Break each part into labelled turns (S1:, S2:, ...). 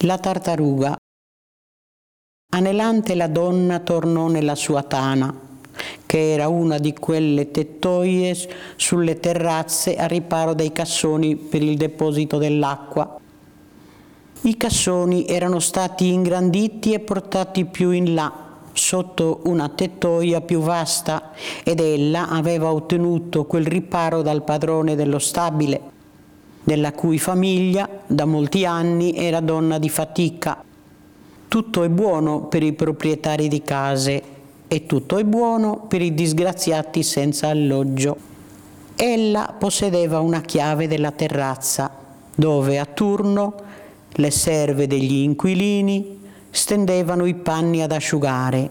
S1: La tartaruga. Anelante la donna tornò nella sua tana, che era una di quelle tettoie sulle terrazze a riparo dei cassoni per il deposito dell'acqua. I cassoni erano stati ingranditi e portati più in là, sotto una tettoia più vasta, ed ella aveva ottenuto quel riparo dal padrone dello stabile, della cui famiglia da molti anni era donna di fatica. Tutto è buono per i proprietari di case e tutto è buono per i disgraziati senza alloggio. Ella possedeva una chiave della terrazza, dove a turno le serve degli inquilini stendevano i panni ad asciugare.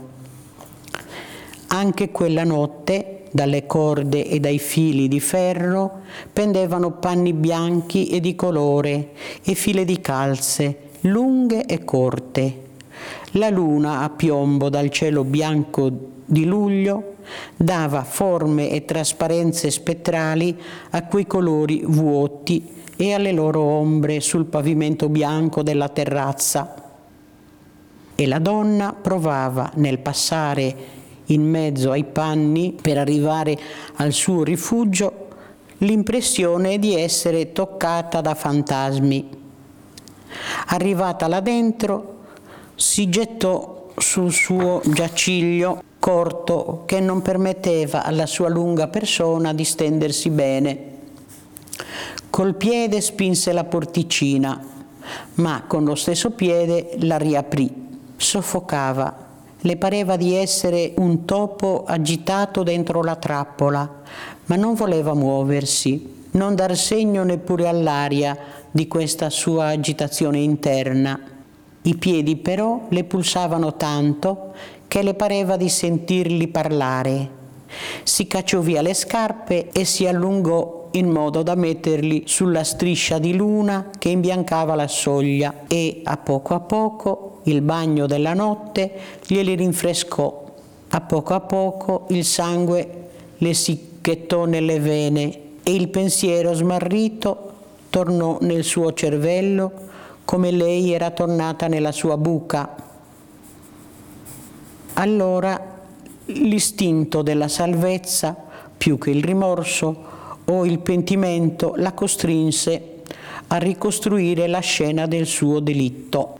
S1: Anche quella notte, dalle corde e dai fili di ferro, pendevano panni bianchi e di colore e file di calze, lunghe e corte. La luna a piombo dal cielo bianco di luglio dava forme e trasparenze spettrali a quei colori vuoti e alle loro ombre sul pavimento bianco della terrazza. E la donna provava nel passare in mezzo ai panni per arrivare al suo rifugio l'impressione di essere toccata da fantasmi. Arrivata là dentro, si gettò sul suo giaciglio corto che non permetteva alla sua lunga persona di stendersi bene. Col piede spinse la porticina, ma con lo stesso piede la riaprì. Soffocava. Le pareva di essere un topo agitato dentro la trappola, ma non voleva muoversi, non dar segno neppure all'aria di questa sua agitazione interna. I piedi però le pulsavano tanto che le pareva di sentirli parlare. Si cacciò via le scarpe e si allungò in modo da metterli sulla striscia di luna che imbiancava la soglia e a poco il bagno della notte glieli rinfrescò. A poco il sangue le sicchettò nelle vene e il pensiero smarrito tornò nel suo cervello come lei era tornata nella sua buca. Allora l'istinto della salvezza, più che il rimorso o il pentimento, la costrinse a ricostruire la scena del suo delitto.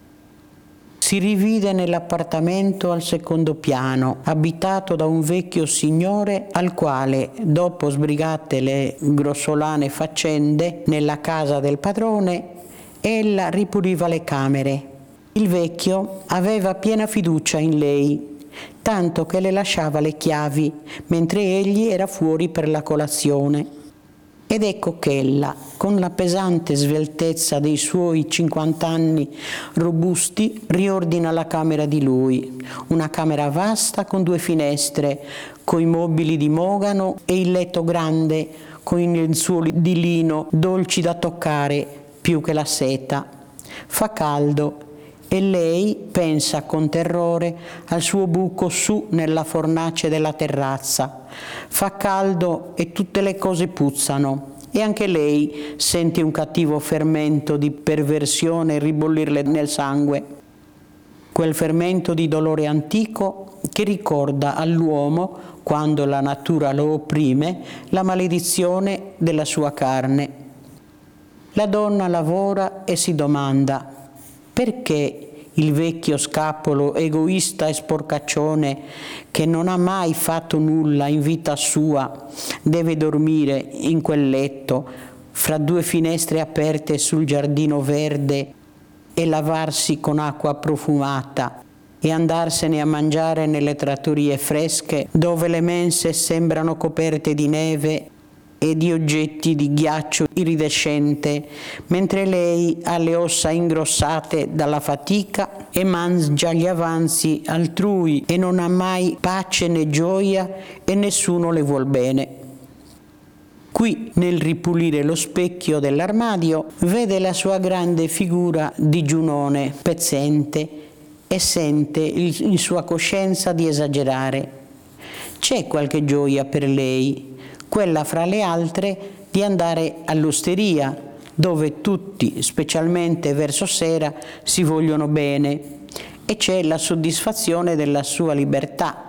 S1: Si rivide nell'appartamento al secondo piano, abitato da un vecchio signore al quale, dopo sbrigate le grossolane faccende nella casa del padrone, ella ripuliva le camere. Il vecchio aveva piena fiducia in lei, tanto che le lasciava le chiavi, mentre egli era fuori per la colazione. Ed ecco ch'ella, con la pesante sveltezza dei suoi 50 anni robusti, riordina la camera di lui, una camera vasta con 2 finestre, coi mobili di mogano e il letto grande, con i lenzuoli di lino dolci da toccare più che la seta. Fa caldo e lei pensa con terrore al suo buco su nella fornace della terrazza. Fa caldo e tutte le cose puzzano e anche lei sente un cattivo fermento di perversione ribollirle nel sangue. Quel fermento di dolore antico che ricorda all'uomo, quando la natura lo opprime, la maledizione della sua carne. La donna lavora e si domanda: perché il vecchio scapolo egoista e sporcaccione, che non ha mai fatto nulla in vita sua, deve dormire in quel letto, fra 2 finestre aperte sul giardino verde, e lavarsi con acqua profumata e andarsene a mangiare nelle trattorie fresche, dove le mense sembrano coperte di neve e di oggetti di ghiaccio iridescente, mentre lei ha le ossa ingrossate dalla fatica e mangia gli avanzi altrui e non ha mai pace né gioia e nessuno le vuol bene. Qui, nel ripulire lo specchio dell'armadio, vede la sua grande figura di Giunone pezzente e sente in sua coscienza di esagerare. C'è qualche gioia per lei, quella fra le altre di andare all'osteria, dove tutti, specialmente verso sera, si vogliono bene e c'è la soddisfazione della sua libertà.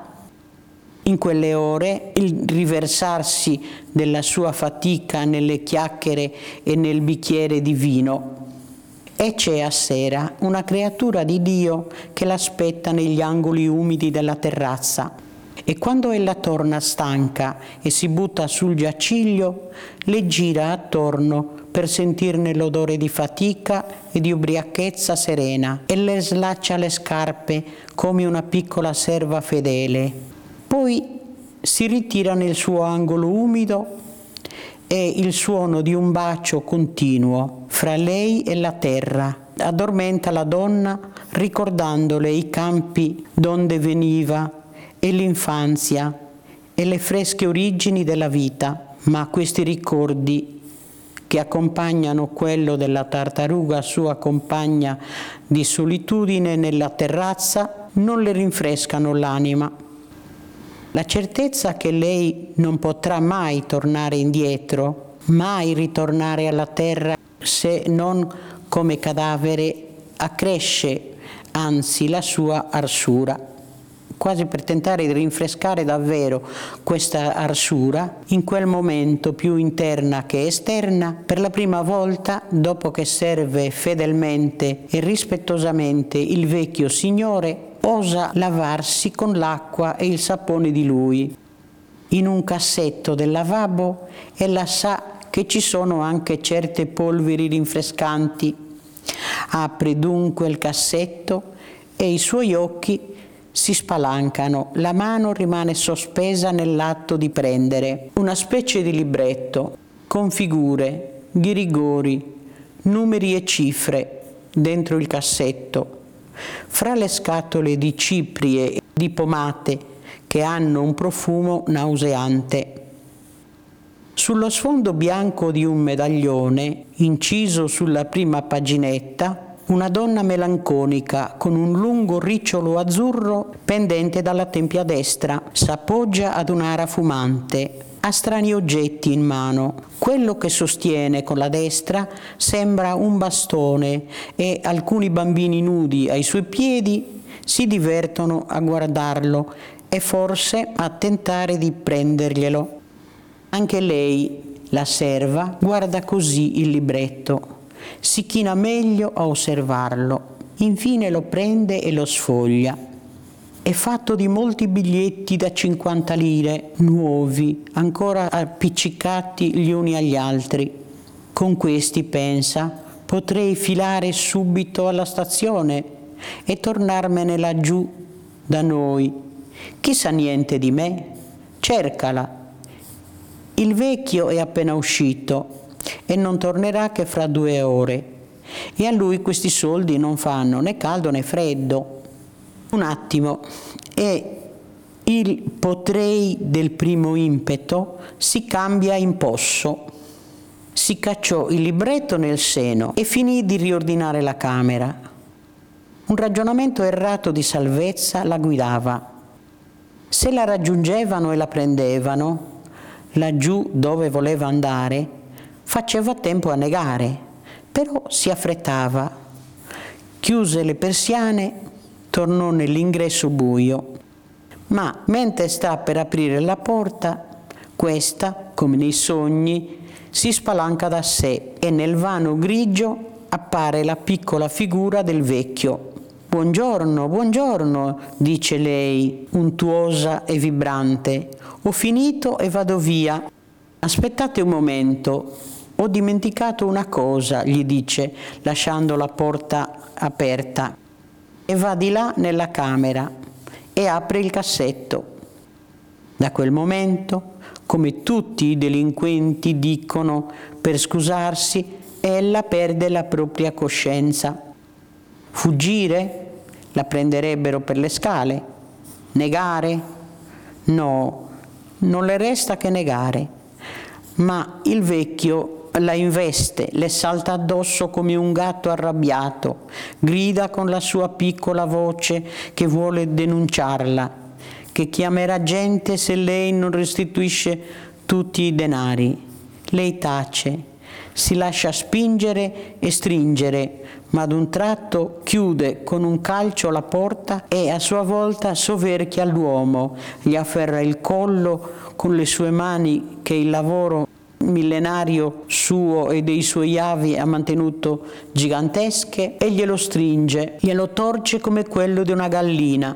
S1: In quelle ore il riversarsi della sua fatica nelle chiacchiere e nel bicchiere di vino. E c'è a sera una creatura di Dio che l'aspetta negli angoli umidi della terrazza. E quando ella torna stanca e si butta sul giaciglio, le gira attorno per sentirne l'odore di fatica e di ubriachezza serena e le slaccia le scarpe come una piccola serva fedele. Poi si ritira nel suo angolo umido e il suono di un bacio continuo fra lei e la terra addormenta la donna ricordandole i campi donde veniva e l'infanzia e le fresche origini della vita, ma questi ricordi che accompagnano quello della tartaruga sua compagna di solitudine nella terrazza non le rinfrescano l'anima. La certezza che lei non potrà mai tornare indietro, mai ritornare alla terra se non come cadavere, accresce anzi la sua arsura. Quasi per tentare di rinfrescare davvero questa arsura, in quel momento più interna che esterna, per la prima volta, dopo che serve fedelmente e rispettosamente il vecchio signore, osa lavarsi con l'acqua e il sapone di lui. In un cassetto del lavabo ella sa che ci sono anche certe polveri rinfrescanti. Apre dunque il cassetto e i suoi occhi si spalancano, la mano rimane sospesa nell'atto di prendere una specie di libretto con figure, ghirigori, numeri e cifre dentro il cassetto. Fra le scatole di ciprie e di pomate che hanno un profumo nauseante. Sullo sfondo bianco di un medaglione, inciso sulla prima paginetta, una donna melanconica con un lungo ricciolo azzurro pendente dalla tempia destra s'appoggia ad un'ara fumante. Ha strani oggetti in mano. Quello che sostiene con la destra sembra un bastone e alcuni bambini nudi ai suoi piedi si divertono a guardarlo e forse a tentare di prenderglielo. Anche lei, la serva, guarda così il libretto, si china meglio a osservarlo, infine lo prende e lo sfoglia. È fatto di molti biglietti da 50 lire, nuovi, ancora appiccicati gli uni agli altri. Con questi, pensa, potrei filare subito alla stazione e tornarmene laggiù da noi. Chi sa niente di me? Cercala. Il vecchio è appena uscito e non tornerà che fra 2 ore. E a lui questi soldi non fanno né caldo né freddo. Un attimo, e il potrei del primo impeto si cambia in posso. Si cacciò il libretto nel seno e finì di riordinare la camera. Un ragionamento errato di salvezza la guidava. Se la raggiungevano e la prendevano, laggiù dove voleva andare, faceva tempo a negare, però si affrettava. Chiuse le persiane, tornò nell'ingresso buio, ma mentre sta per aprire la porta, questa, come nei sogni, si spalanca da sé e nel vano grigio appare la piccola figura del vecchio. «Buongiorno, buongiorno», dice lei, untuosa e vibrante. «Ho finito e vado via». «Aspettate un momento, ho dimenticato una cosa», gli dice, lasciando la porta aperta. E va di là nella camera e apre il cassetto. Da quel momento, come tutti i delinquenti dicono per scusarsi, ella perde la propria coscienza. Fuggire? La prenderebbero per le scale. Negare? No, non le resta che negare. Ma il vecchio la investe, le salta addosso come un gatto arrabbiato, grida con la sua piccola voce che vuole denunciarla, che chiamerà gente se lei non restituisce tutti i denari. Lei tace, Si lascia spingere e stringere, ma ad un tratto chiude con un calcio la porta e a sua volta soverchia l'uomo, gli afferra il collo con le sue mani che il lavoro millenario suo e dei suoi avi ha mantenuto gigantesche e glielo stringe, glielo torce come quello di una gallina.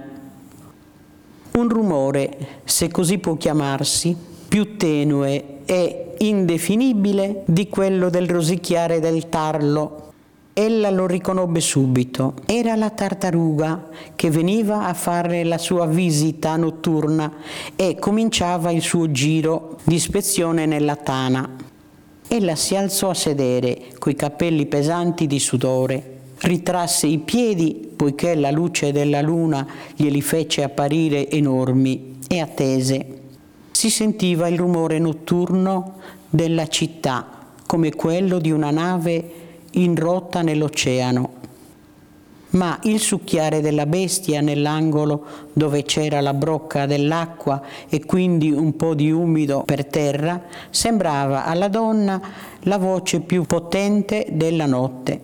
S1: Un rumore, se così può chiamarsi, più tenue e indefinibile di quello del rosicchiare del tarlo. Ella lo riconobbe subito. Era la tartaruga che veniva a fare la sua visita notturna e cominciava il suo giro di ispezione nella tana. Ella si alzò a sedere, coi capelli pesanti di sudore. Ritrasse i piedi, poiché la luce della luna glieli fece apparire enormi, e attese. Si sentiva il rumore notturno della città, come quello di una nave in rotta nell'oceano. Ma il succhiare della bestia nell'angolo dove c'era la brocca dell'acqua e quindi un po' di umido per terra, sembrava alla donna la voce più potente della notte.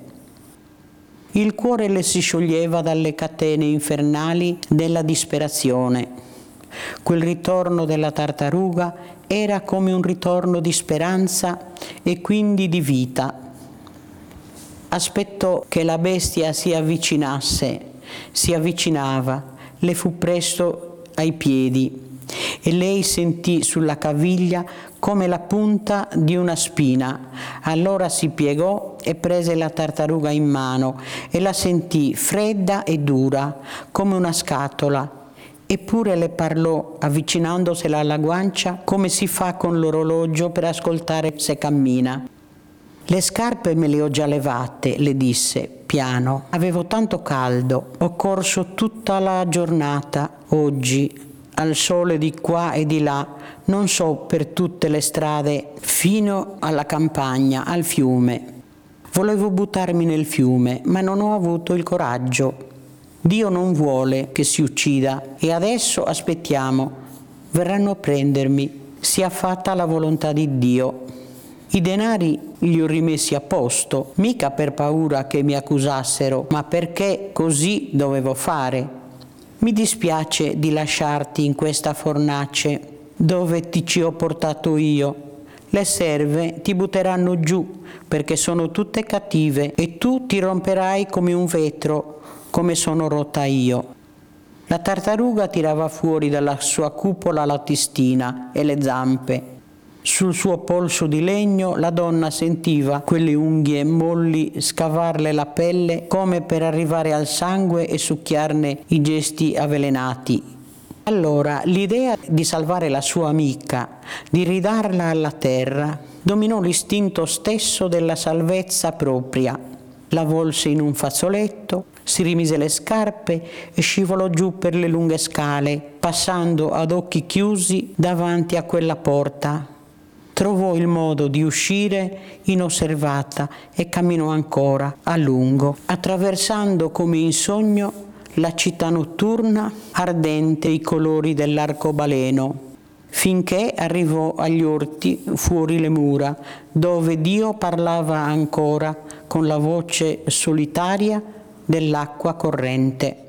S1: Il cuore le si scioglieva dalle catene infernali della disperazione. Quel ritorno della tartaruga era come un ritorno di speranza e quindi di vita. Aspettò che la bestia si avvicinasse, si avvicinava, le fu presto ai piedi e lei sentì sulla caviglia come la punta di una spina. Allora si piegò e prese la tartaruga in mano e la sentì fredda e dura come una scatola. Eppure le parlò avvicinandosela alla guancia come si fa con l'orologio per ascoltare se cammina. Le scarpe me le ho già levate, le disse, piano. Avevo tanto caldo. Ho corso tutta la giornata, oggi, al sole di qua e di là, non so per tutte le strade, fino alla campagna, al fiume. Volevo buttarmi nel fiume, ma non ho avuto il coraggio. Dio non vuole che si uccida e adesso aspettiamo. Verranno a prendermi. Sia fatta la volontà di Dio. I denari li ho rimessi a posto, mica per paura che mi accusassero, ma perché così dovevo fare. Mi dispiace di lasciarti in questa fornace dove ti ci ho portato io. Le serve ti butteranno giù perché sono tutte cattive e tu ti romperai come un vetro, come sono rotta io. La tartaruga tirava fuori dalla sua cupola la testina e le zampe. Sul suo polso di legno la donna sentiva quelle unghie molli scavarle la pelle come per arrivare al sangue e succhiarne i gesti avvelenati. Allora l'idea di salvare la sua amica, di ridarla alla terra, dominò l'istinto stesso della salvezza propria. La volse in un fazzoletto, si rimise le scarpe e scivolò giù per le lunghe scale, passando ad occhi chiusi davanti a quella porta. Trovò il modo di uscire inosservata e camminò ancora a lungo, attraversando come in sogno la città notturna ardente i colori dell'arcobaleno, finché arrivò agli orti fuori le mura, dove Dio parlava ancora con la voce solitaria dell'acqua corrente.